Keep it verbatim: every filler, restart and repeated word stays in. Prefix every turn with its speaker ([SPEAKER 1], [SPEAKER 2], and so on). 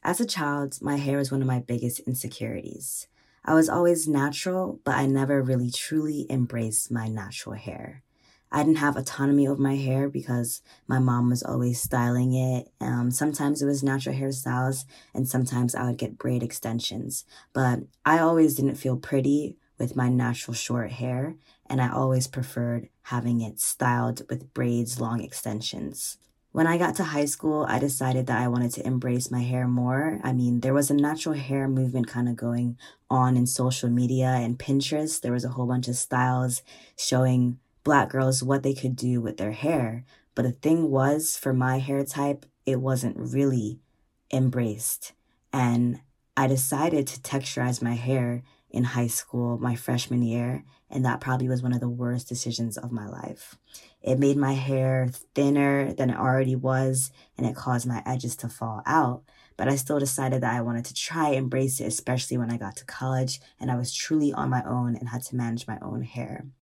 [SPEAKER 1] As a child, my hair was one of my biggest insecurities. I was always natural, but I never really truly embraced my natural hair. I didn't have autonomy over my hair because my mom was always styling it. Um, sometimes it was natural hairstyles, and sometimes I would get braid extensions. But I always didn't feel pretty with my natural short hair, and I always preferred having it styled with braids, long extensions. When I got to high school, I decided that I wanted to embrace my hair more. I mean, there was a natural hair movement kind of going on in social media and Pinterest. There was a whole bunch of styles showing Black girls what they could do with their hair. But the thing was, for my hair type, it wasn't really embraced. And I decided to texturize my hair in high school, my freshman year, and that probably was one of the worst decisions of my life. It made my hair thinner than it already was, and it caused my edges to fall out. But I still decided that I wanted to try embrace it, especially when I got to college and I was truly on my own and had to manage my own hair.